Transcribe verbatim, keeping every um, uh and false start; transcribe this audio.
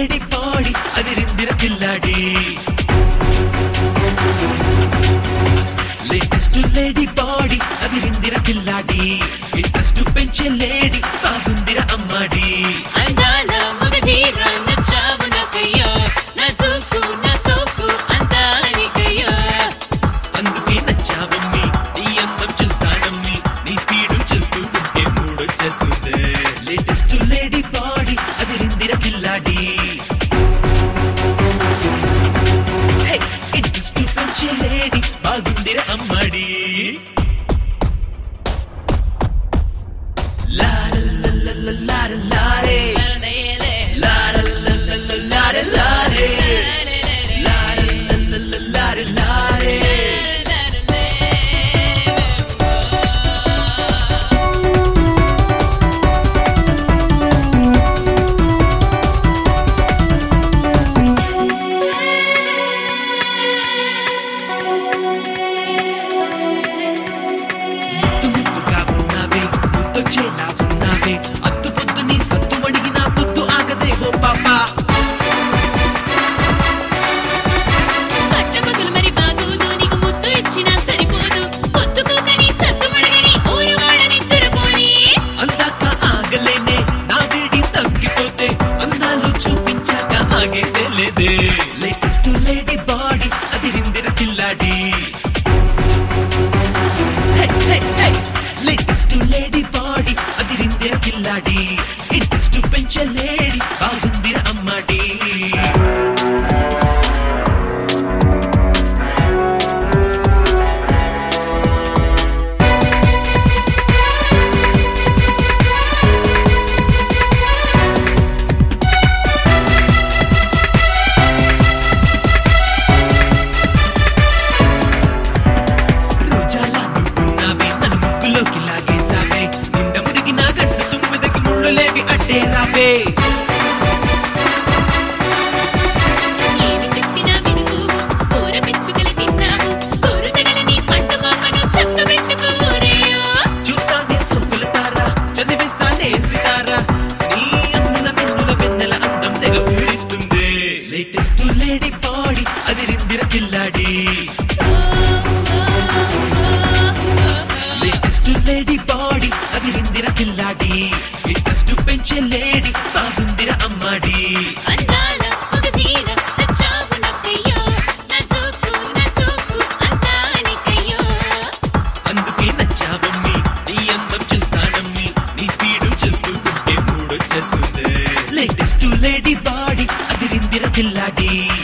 lady body అదిరిందిర కిల్లాడి latest lady body అదిరిందిర కిల్లాడి ఇంట్రెస్ట్ పెంచే లేడీ బాగుందిర అమ్మాడి అందాల మగధీర నచ్చావు నాకయ్యా నా జోకు నా సోకు అందానికయ్యా అందుకే నచ్చావమ్మి నీ అందం చూస్తానమ్మి నీ స్పీడు చూస్తూ ఉంటే మూడొచ్చేస్తుంది లేటెస్ట్ లేడీ బాడీ అదిరిందిర కిల్లాడి ఇంట్రెస్ట్ పెంచే లేడీ బాగుందిర అమ్మాడి La la la la la la la la la la la la la la la la la la la la latest lady body అదిరిందిర కిల్లాడి లేటెస్ట్ లేడీ బాడీ అదిరిందిర కిల్లాడి interest పెంచే లేడీ బాగుందిర అమ్మాడి ఏమి చెప్పినా వినుకోవు కూర పిచ్చుకల తిన్నావు కూరతగలని పంట మామను చక్కబెట్టుకోరేయో చూస్తానే సొక్కుల తారా చదివిస్తానే సితారా నీ అన్నుల మిన్నుల వెన్నెల అందం తెగ ఊరిస్తుంది లేటెస్ట్ లేడీ బాడీ అదిరిందిర కిల్లాడి లేటెస్ట్ లేడీ బాడీ అదిరిందిర కిల్లాడి ఇంట్రెస్ట్ పెంచే లేడీ బాగుందిర అమ్మాడి అందాల మగధీర నచ్చావు నాకయ్యా నా జోకు నా సోకు అందానికయ్యా అందుకే నచ్చావమ్మి నీ అందం చూస్తానమ్మి నీ స్పీడు చూస్తూ ఉంటే మూడొచ్చేస్తుంది లేటెస్ట్ లేడీ బాడీ అదిరిందిర కిల్లాడి